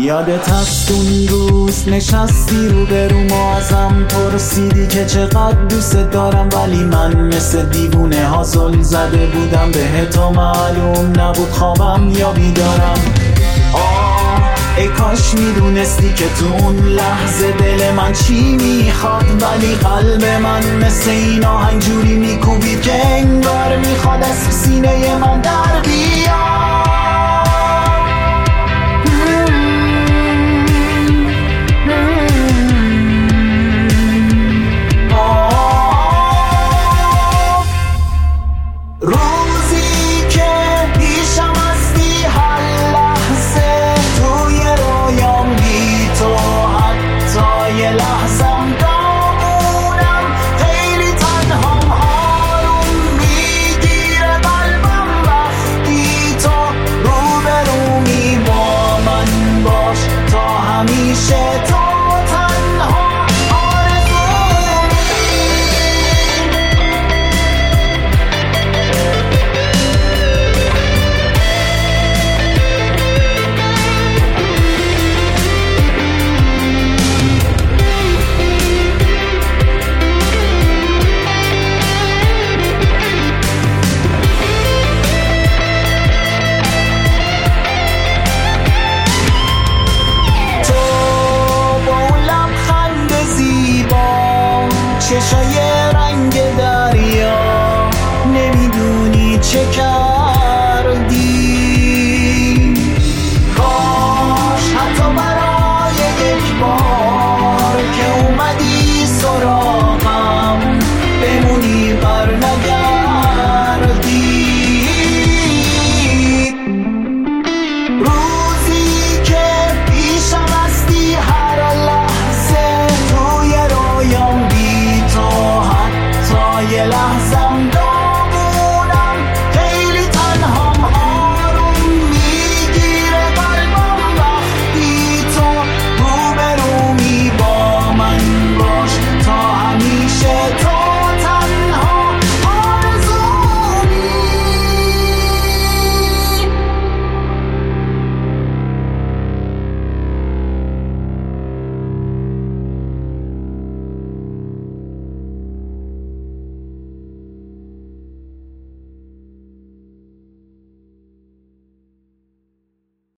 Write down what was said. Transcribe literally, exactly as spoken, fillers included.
یادت هست اون روز نشستی رو به رو ما، ازم پرسیدی که چقدر دوست دارم، ولی من مثل دیوونه ها زل زده بودم بهت و معلوم نبود خوابم یا بیدارم. آه ای کاش میدونستی که تو اون لحظه دل من چی میخواد، ولی قلب من مثل این آهنگ جوری میکوبید که انگار میخواد از سینه من در بیاد. چشای رنگ دریا، نمیدونی چه